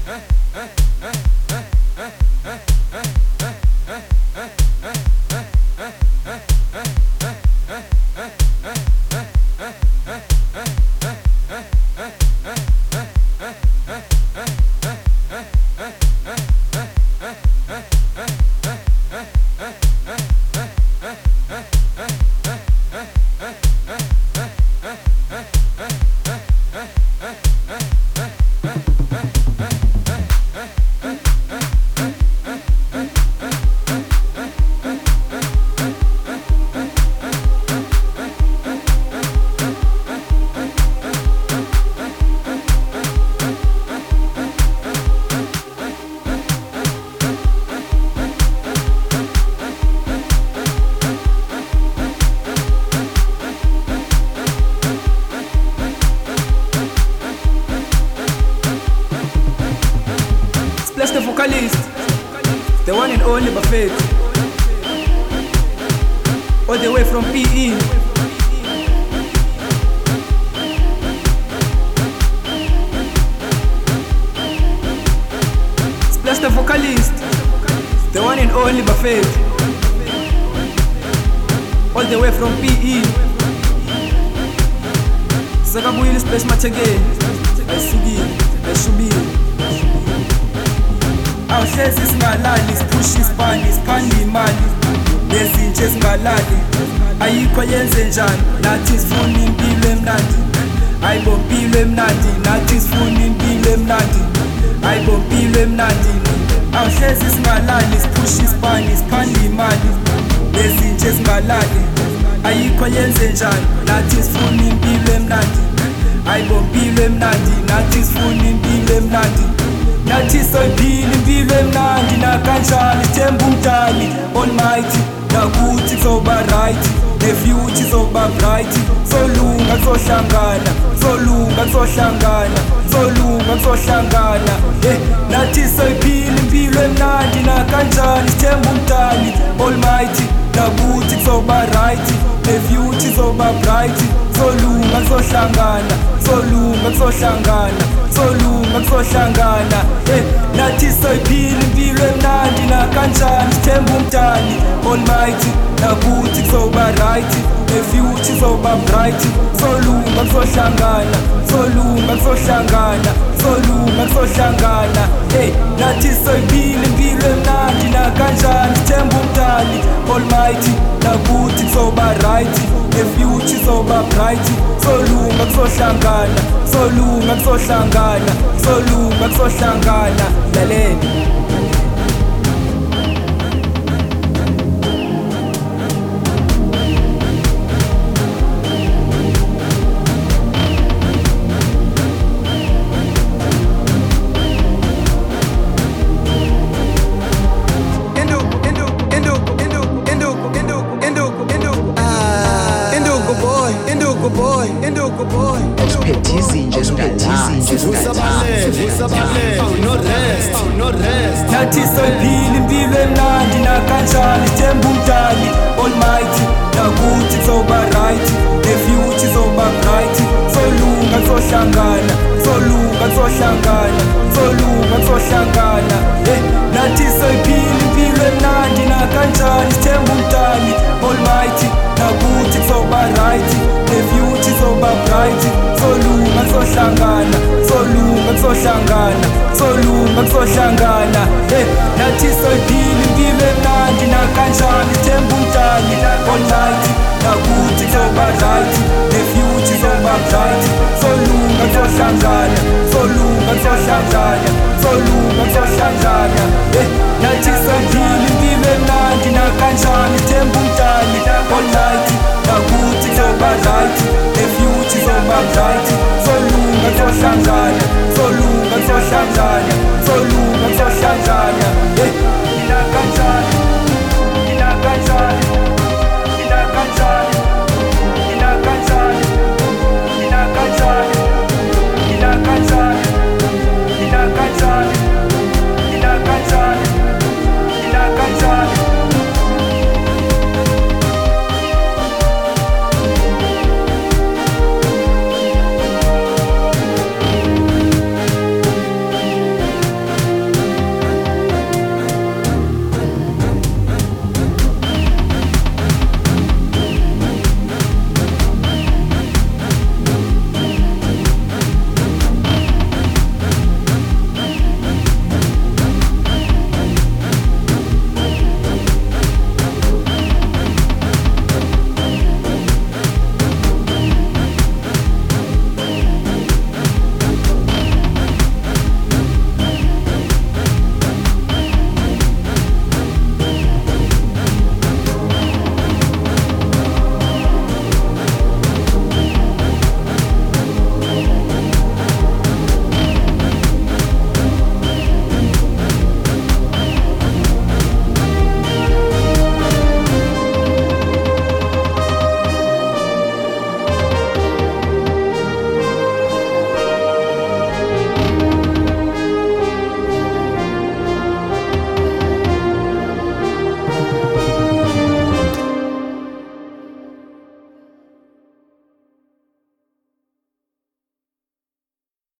Splash the vocalist, the one and only Buffett, all the way from PE. Splash the vocalist, the one and only Buffett, all the way from PE. Sakabuyile splash machege, ayisubile. Awuhlezi singalali siphusha isiphani imali nezinto ezingalali ayikho yenze njani nathi sifuna impilo emnandi ayibo impilo emnandi nathi sifuna impilo emnandi ayibo impilo emnandi awuhlezi singalali siphusha isiphani imali nezinto ezingalali ayikho yenze njani nathi sifuna impilo emnandi ayibo impilo emnandi nathi sifuna impilo emnandi nathi soyiphila impilo emnandi nakanjani themba umdali almighty nakuthi kuzoba right nefuture izoba bright solunga kuzohlangana solunga kuzohlangana solunga kuzohlangana nathi soyiphila impilo emnandi nakanjani themba umdali almighty nakuthi kuzoba right nefuture izoba bright solunga kuzohlangana solunga kuzohlangana solunga kuzohlangana nathi soyiphila impilo emnandi nakanjani sithemba umdali almighty nakuthi kuzoba right nefuture izoba bright solunga kuzohlangana solunga kuzohlangana solunga kuzohlangana nathi soyiphila impilo emnandi nakanjani sithemba umdali almighty nakuthi kuzoba right nefuture izoba bright solunga kuzohlangana solunga kuzohlangana solunga kuzohlangana laleni. Nathi soyiphila impilo emnandi nakanjani sithemba umdali almighty nakuthi kuzoba right nefuture izoba bright solunga kuzohlangana solunga kuzohlangana solunga kuzohlangana nathi soyiphila impilo emnandi nakanjani sithemba umdali almighty nakuthi kuzoba right nefuture izoba bright solunga kuzohlangana solunga kuzohlangana solunga kuzohlangana nathi soyiphila impilo emnandi nakanjani sithemba umdali almighty nakuthi kuzoba right nefuture izoba bright solunga kuzohlangana solunga kuzohlangana solunga kuzohlangana nathi soyiphila impilo emnandi nakanjani sithemba umdali almighty nakuthi kuzoba right nefuture izoba bright solunga kuzohlangana